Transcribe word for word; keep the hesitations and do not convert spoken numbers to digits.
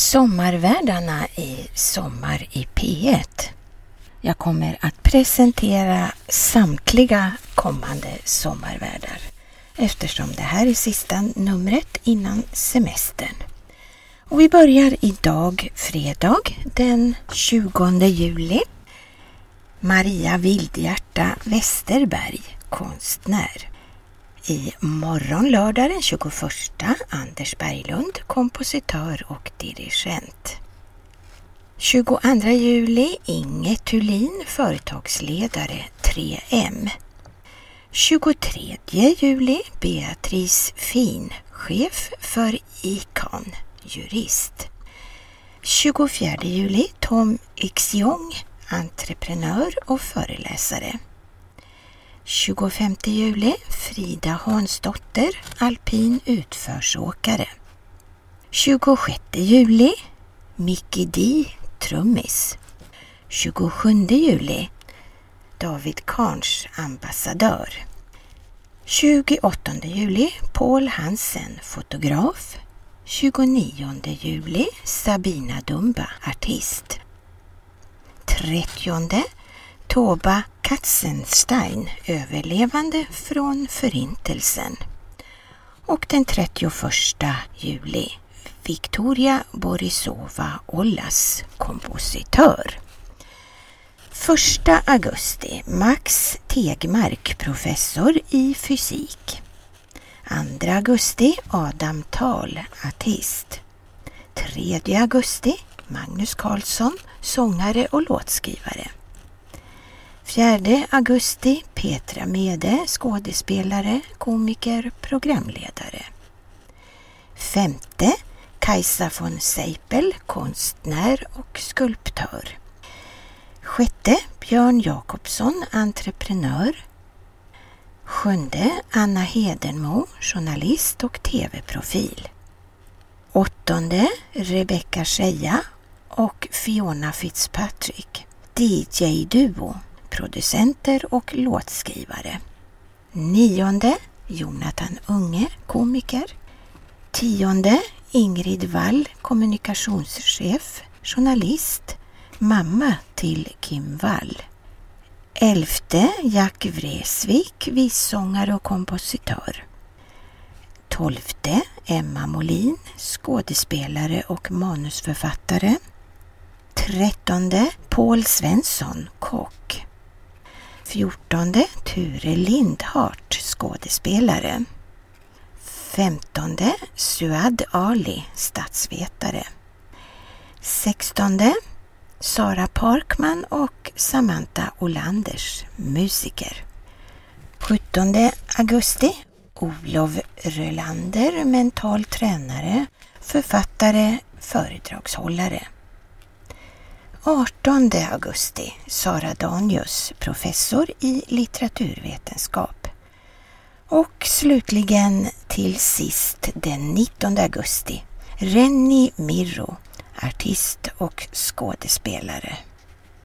Sommarvärdarna i Sommar i P ett. Jag kommer att presentera samtliga kommande sommarvärdar eftersom det här är sista numret innan semestern. Och vi börjar idag fredag den tjugonde juli. Maria Vildhjärta Westerberg, konstnär. I morgon lördag den tjugoförsta Anders Berglund, kompositör och dirigent. tjugoandra juli Inge Thulin, företagsledare tre M. tjugotredje juli Beatrice Fin, chef för I C A N, jurist. tjugofjärde juli Tom Xiong, entreprenör och föreläsare. tjugofemte juli Frida Hansdotter, alpin utförsåkare. tjugosjätte juli Mickey D, trummis. tjugosjunde juli David Karns, ambassadör. tjugoåttonde juli Paul Hansen, fotograf. tjugonionde juli Sabina Dumba, artist. trettionde Toba Katzenstein, överlevande från förintelsen. Och den trettioförsta juli Victoria Borisova Ollas, kompositör. första augusti Max Tegmark, professor i fysik. andra augusti Adam Thal, artist. tredje augusti Magnus Carlsson, sångare och låtskrivare. fjärde augusti Petra Mede, skådespelare, komiker, programledare. femte Kajsa von Seipel, konstnär och skulptör. sjätte Björn Jakobsson, entreprenör. sjunde Anna Hedenmo, journalist och tv-profil. åttonde Rebecca Scheja och Fiona Fitzpatrick, D J-duo, producenter och låtskrivare. nionde Jonathan Unge, komiker. tionde Ingrid Wall, kommunikationschef, journalist, mamma till Kim Wall. elfte Jack Vresvik, vissångare och kompositör. tolfte Emma Molin, skådespelare och manusförfattare. trettonde Paul Svensson, kock. fjortonde Ture Lindhart, skådespelare. femtonde Suad Ali, statsvetare. sextonde Sara Parkman och Samantha Olanders, musiker. sjuttonde augusti Olof Rölander, mental tränare, författare, föredragshållare. artonde augusti Sara Danius, professor i litteraturvetenskap. Och slutligen till sist den nittonde augusti Renny Mirro, artist och skådespelare.